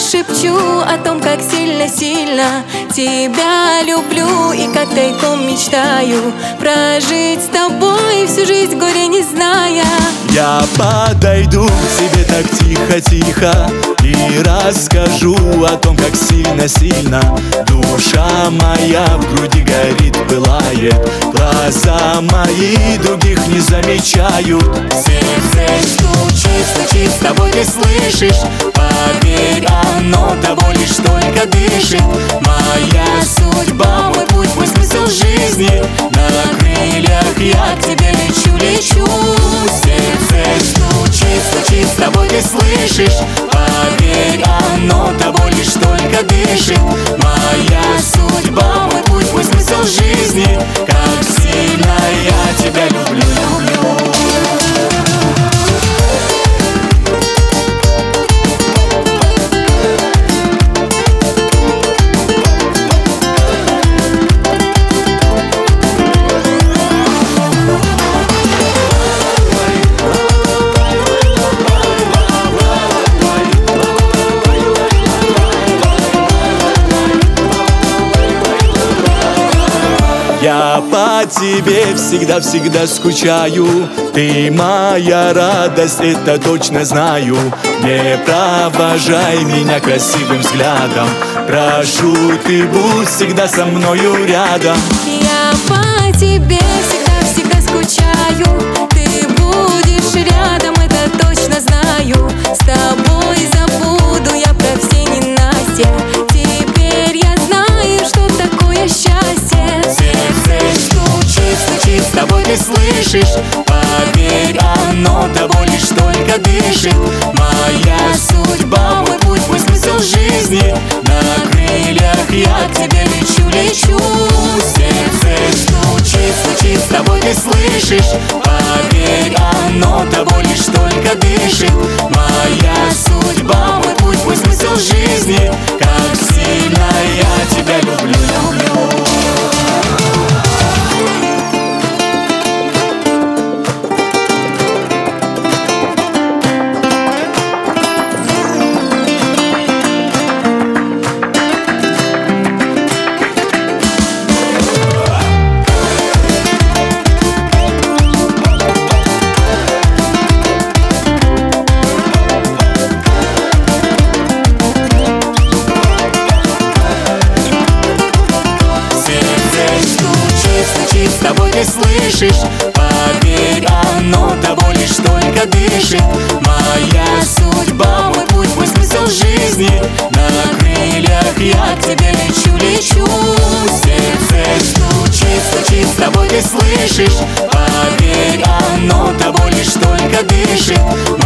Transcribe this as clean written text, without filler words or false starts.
шепчу о том, как сильно-сильно тебя люблю, и как тайком мечтаю прожить с тобой всю жизнь, горе не зная. Я подойду к тебе так тихо-тихо и расскажу о том, как сильно-сильно душа моя в груди горит, пылает. Глаза мои других не замечают. Сердце стучит, стучит, с тобой ты слышишь? Поверь, оно тобой лишь только дышит. Моя судьба, мой путь, мой смысл жизни. На крыльях я к тебе лечу, лечу. Сердце стучит, стучит, с тобой ты слышишь? Поверь, оно тобой лишь только дышит. Моя судьба, мой путь, мой смысл жизни. Как сильно я тебя люблю, люблю. Я по тебе всегда-всегда скучаю. Ты моя радость, это точно знаю. Не провожай меня красивым взглядом. Прошу, ты будь всегда со мною рядом. Я по тебе всегда-всегда скучаю. Ты будешь рядом, это точно знаю. С тобой забуду я про все ненастья. Теперь я знаю, что такое счастье. Стучит, с тобой ты слышишь? Поверь, оно тобой лишь только дышит. Моя судьба, мой путь, мой смысл жизни. На крыльях я к тебе лечу, лечу. Сердце стучит, с тобой ты слышишь? Поверь, оно тобой лишь только дышит. Моя судьба, мой путь, мой смысл жизни. Как сильно я тебя люблю, люблю. С тобой ты слышишь? Поверь, оно тобой лишь только дышит. Моя судьба, мой путь, мой смысл жизни. На крыльях я к тебе лечу, лечу. Сердце стучит, с тобой ты слышишь? Поверь, оно тобой лишь только дышит.